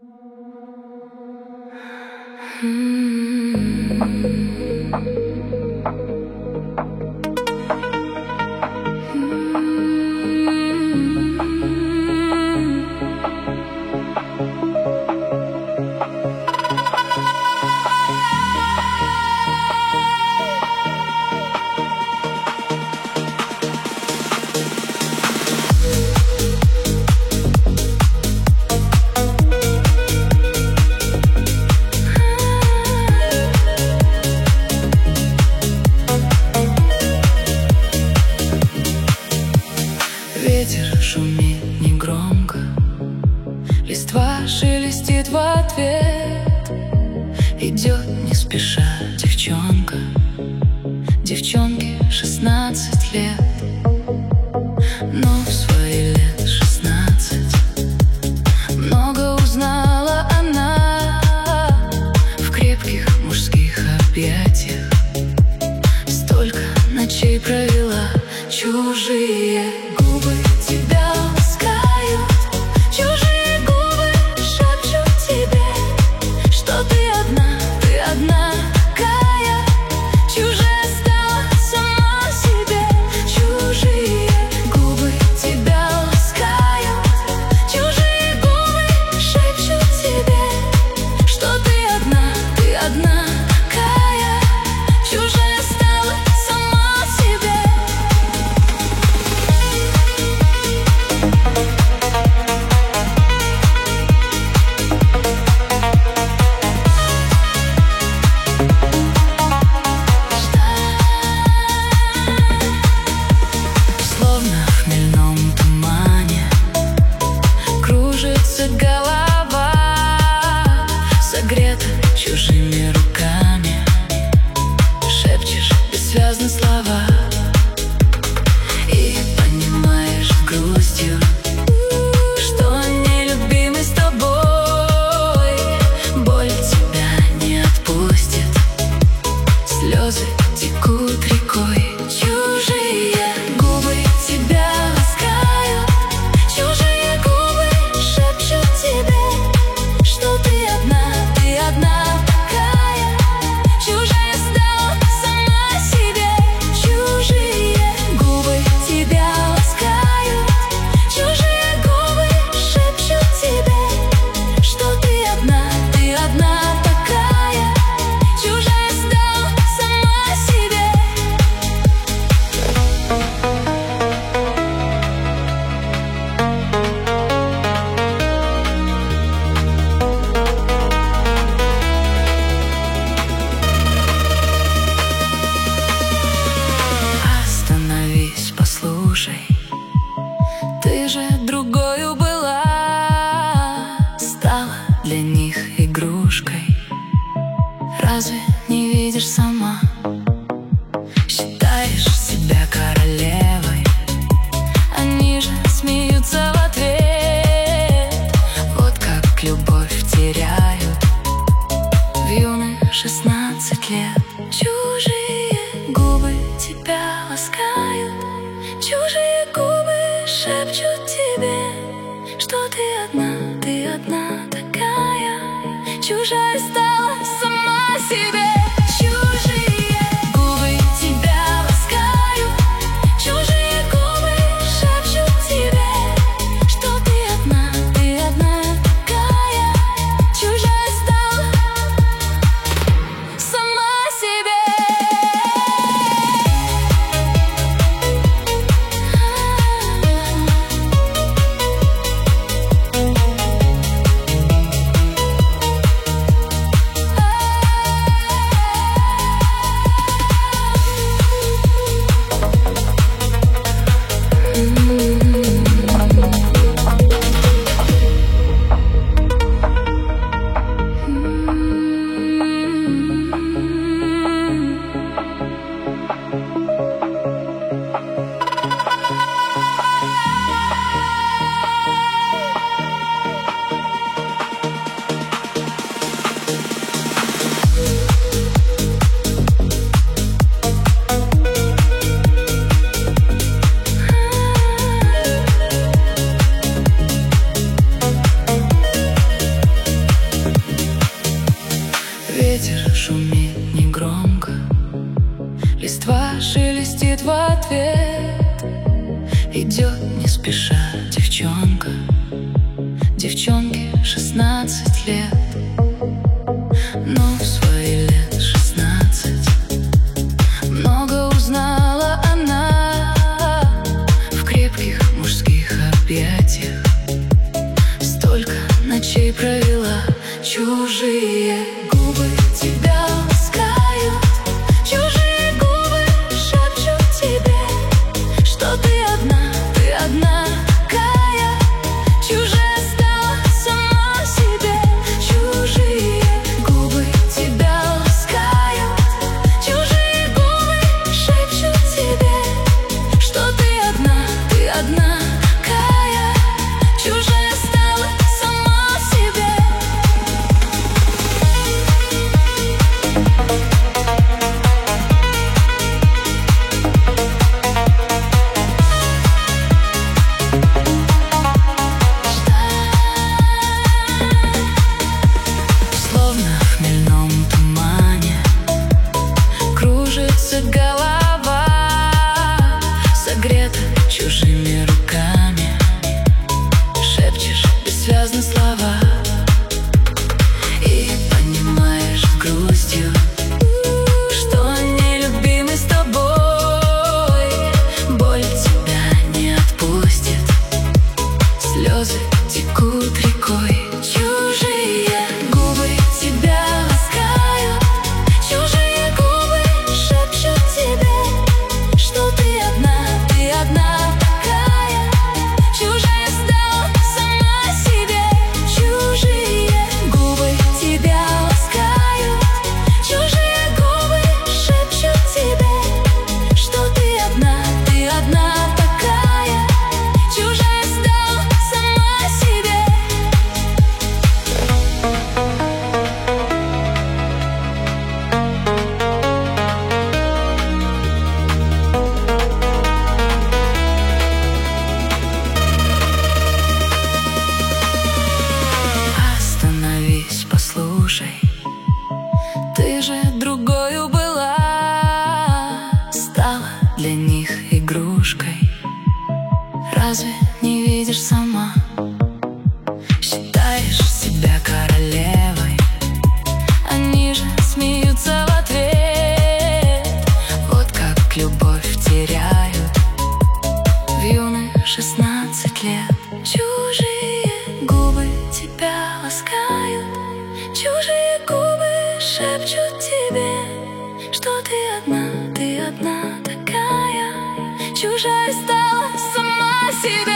Ветер шумит негромко, листва шелестит в ответ. Идет не спеша девчонка, девчонке 16 лет. Но в свои лет 16 много узнала она в крепких мужских объятиях. Столько ночей провела. Чужие губы тебя ласкают, чужие губы шепчут тебе, что ты одна такая. Чужая стала сама себе. Чужие губы тебя ласкают, чужие губы шепчут тебе, что ты одна такая. Чужая стала сама себе. Словно в хмельном тумане кружится голова, согрета чужими руками. Шепчешь бессвязно слова и понимаешь грустью, что нелюбимый с тобой боль тебя не отпустит. Слезы текут рекой. Чужие губы тебя ласкают, чужие губы шепчут тебе, что ты одна такая. Чужая стала сама себе. Чужие губы тебя ласкают, чужие губы шепчут тебе, что ты одна такая. Чужая стала сама себе. Остановись, послушай, ты же другою была, стала для них игрушкой. Разве не видишь сама? Считаешь себя королевой, они же смеются в ответ. Вот как любовь теряют в юных 16 лет. Чужие губы тебя ласкают, чужие губы шепчут тебе, что ты одна такая. Чужая стала сама себе. Чужие губы тебя ласкают, чужие губы шепчут тебе, что ты одна такая. Чужая стала сама себе. в ответ. Идет не спеша девчонка, девчонке 16 лет. Но в свои лет 16 много узнала она в крепких мужских объятиях. Столько ночей провела. Чужие губы тебя ласкают, чужие губы шепчут тебе, что ты одна такая. Чужая стала сама себе. Чужие губы тебя ласкают, чужие губы шепчут тебе, что ты одна такая. Чужая стала сама себе. Словно в хмельном тумане кружится голова, согрета чужими руками. Шепчешь бессвязно слова и понимаешь с грустью, что нелюбимый с тобой боль тебя не отпустит. Слезы текут рекой. Чужие губы тебя ласкают, чужие губы шепчут тебе, что ты одна такая. Чужая стала сама себе. Чужие губы тебя ласкают, чужие губы шепчут тебе, что ты одна такая. Чужая стала сама себе. Остановись, послушай, ты же другою была, стала для них игрушкой. Разве не видишь сама? Считаешь себя королевой, они же смеются в ответ. Вот как любовь теряют в юных 16 лет. Чужие губы тебя ласкают, чужие губы шепчут тебе, что ты одна такая. Чужая стала сама себе.